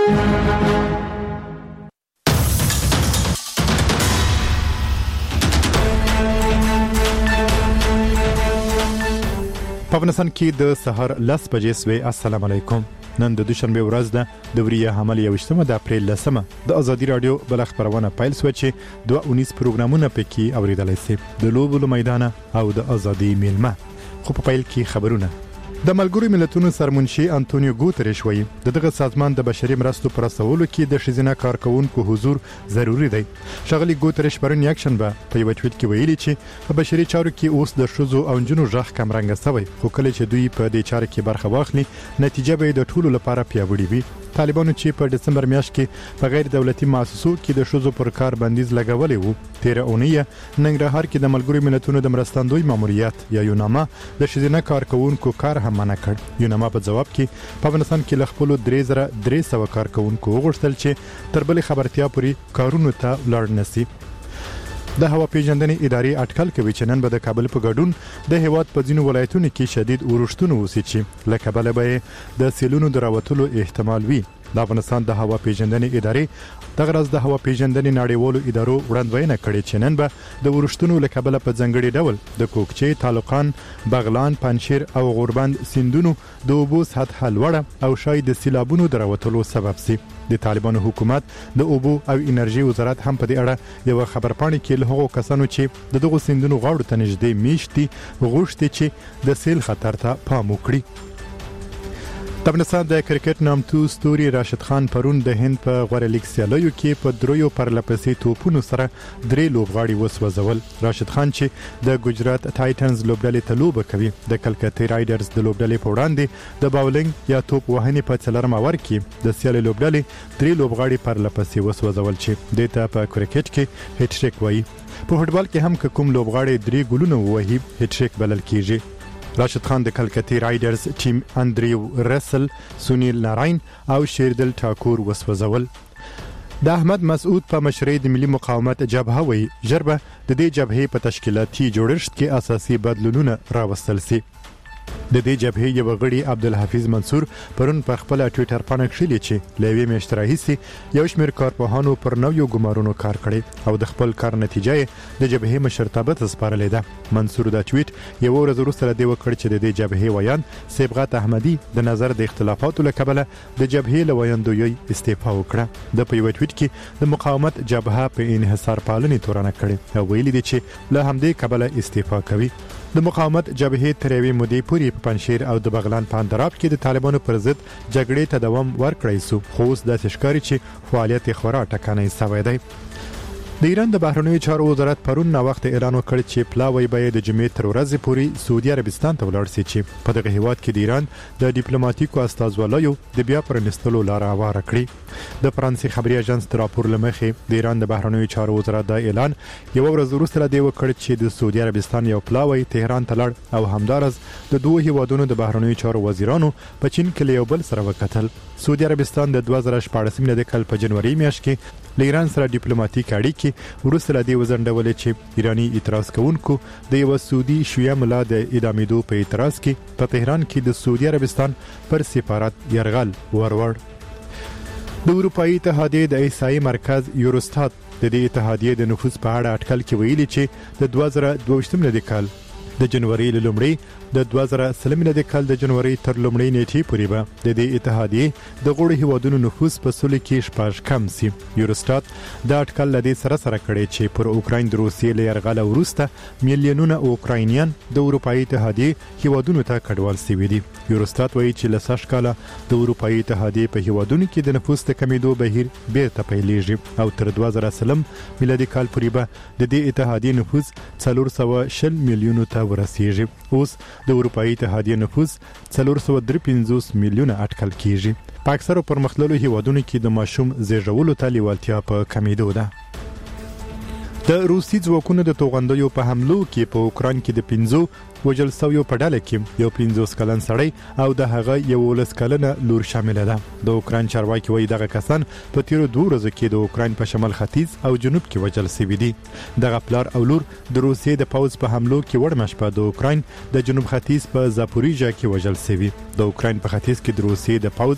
په افغانستان کې د سهار 10 بجې سوي. السلام علیکم. نن د دوشنبه ورځ ده د وریه حمل 21 د اپریل 10 د ازادي رادیو بل خبرونه پایل سو چې 219 پروګرامونه پکې اوریدلای شي د لوبو میدان او د ازادي میلمه. خو په پایل کې خبرونه د ملګرو ملتونو سرمنشي انټونیو ګوتریش وایي دغه سازمان د بشري مرستو پر رسولو کې د شزینه کارکونکو حضور ضروری دی. شغلی ګوتریش پرون یکشنبه په یو ټویټ کې ویلي چې په بشري چارو کې اوس د شذو او جنو ژغ کم رنګ سوی، خو کله چې دوی په دې چارو کې برخه واخلي نتیجه به د ټولو لپاره پیاوړې وي. طالبانو چې په دسمبر میاشت کې په غیر دولتي مؤسسو کې د شذو پر کار بندیز لګولې وو، 13 اونۍ ننګرهار کې د ملګرو ملتونو د مرستندوی ماموریت یا یوناما د شزینه کارکونکو کار هم منع کړ. یوناما په جواب کې په افغانستان کې لخپل 3300 کارکونکو وغوښتل چې تر بل خبرتیا پورې کارونو ته لاړ نسی. د هوا پیژندنې ادارې اټکل کوي چې نن به د کابل په ګډون د هیواد په ځینو ولایتونو کې شدید اورښتونه وشي چې له کبله به د سیلونو دراوتلو احتمال وي. د افغانستان د هوا پیژندنې ادارې دغه ورځ د هوا پیژندنې نړیوالو ادارو وړاندوینه کړې چې نن به د اورښتونو له کبله په ځنګړي ډول د کوکچې، تالقان، بغلان، پنشیر او غوربند سیندونو د اوبو سطح لوړه او شاید د سیلابونو دراوتلو سبب شي. د طالبانو حکومت د اوبو او انرژي وزارت هم په دې اړه یو خبرپاڼه کې له هغو کسانو چې دغه سیندونو غاړو ته نږدې میشتي غوښتي چې د سیل خطر ته پام وکړي. د افغانستان د کرکټ نامتو ستوري راشد خان پرون د هند په غوړه لیګ سیالیو کې په دریو پرلپسې توپونو سره 3 لوبغاړي وسوځول. راشد خان چې د گجرات ټایټنز لوبډلې ته لوبه کوي د کلکتې رایډرز د لوبډلې په وړاندې د باولینګ یا توپ وهنې په څلورم اور کې د سیالي لوبډلې 3 لوبغاړي پرلپسې وسوځول چې دته په کرکټ کې هټ ټریک وایي. په فوټبال کې هم کوم لوبغاړي 3 ګولونه وهي هټ ټریک بلل کیږي. راشد خان د کلکتې رایډرز ټیم اندریو رسل، سونیل ناراین او شیردل ټاکور وسوځول. د احمد مسعود په مشرۍ د ملي مقاومت جبهه وی جربه د دې جبهې په تشکیلاتي جوړښت کې اساسي بدلونونه راوستل سي. د دې جبهې یو غړي عبدالحفیظ منصور پرون په خپل ټویټر باندې کړی چې لوي مشتراهیسي یو شمېر کارپوهانو پر نویو ګمارونو کار کړی او د خپل کار نتیجه د جبهې مشرتابه ته سپارلې ده. منصور دا ټویټ یو ورځ وروسته دی وکړ چې د دې جبهې ویان صبغت احمدي د نظر د اختلافاتو لکبله د جبهې لویندوی استعفا وکړه. د په یو ټویټ کې د مقاومت جبهه په انحصار پالنې تورنه کړې او ویلي دي چې له همدې کبله استعفا کوي. د مقاومت جبهې تر یوې مودې پورې په پنشیر او د بغلان په اندراب کې د طالبانو پر ضد جګړې ته دوام ورکړی سو، خو اوس داسې ښکاري چې فعالیت خورا ټکنی سوی دی. د ایران د بهرنیو چارو وزارت پرون نا وخت اعلان وکړ چې پلاوی به د جمعې تر ورځې پورې سعودي عربستان ته ولاړ شي چې په دغه هیواد کې د ایران د ډیپلوماټیکو استازوالایو د بیا پرانستلو لار هواره کړي. د فرانسې خبري اژانس د راپور لمخې د ایران د بهرنیو چارو وزارت دا اعلان یو ورځ وروسته دی وکړ چې د سعودي عربستان یو پلاوی تهران ته لړ او همدارس د دوه هیوادونو د بهرنیو چارو وزیرانو په چین کې یو بل سره وکتل. سعودي عربستان د 2014 کال په جنوري میاشت کې له ایران سره ډیپلوماټیک اړیکې وروسته دی وزندولې چې ایرانی اعتراض کوونکو د یو سعودي شیعه ملا د اعدامېدو په اعتراض کې په تهران کې د سعودي عربستان پر سفارت یرغل ورور. د اروپאי اتحادیې د ایسای مرکز یوروستات د دې اتحادیې د نفوذ په اړه اټکل کې ویلي چې د 2022 کال د جنوري لومړی د 2023 کال د جنوري تر لومړۍ نیټې پورې به د دې اتحادیې د غړو هیوادونو نفوذ په سلو کې شپږ کم سي. یوروستات دا اټکل لدې سره کړي چې پر اوکراین د روسیې له یرغل وروسته میلیونونه اوکراینیان د اروپאי اتحادیې هیوادونو ته کډوال شوي دي. یوروستات وایي چې له سږ کال د اروپאי اتحادیې په هیوادونو کې د نفوذ د کمیدو بهیر بیرته پیلېږي او تر 2030 میلادي کال پورې به د دې اتحادیې نفوذ 410 میلیونو ته ورسیږي. اوس د اروپאי اتحادیې نفوذ 453 میلیونه اټکل کیږي. په اکثرو پرمختللو هیوادونو کې د ماشوم زیږولو ته لیوالتیا په کمیدو ده. د روسي ځواکونو د توغندیو په حملو کې په اوکراین کې د 15 وجل سویو په ډله کې یو 50 کلن سړی او د هغه یو 19 کلنه لور شامل ده. د اوکراین چارواکي وایي دغه کسان په تیرو 2 ورځو کې د اوکراین په شمال ختیځ او جنوب کې وجل شوي دي. دغه پلار او لور د روسیې د پوځ په حملو کې وړمه شپه د اوکراین د جنوب ختیځ په زاپوریژیا کې وجل شوي. د اوکراین په ختیځ کې د روسیې د پوځ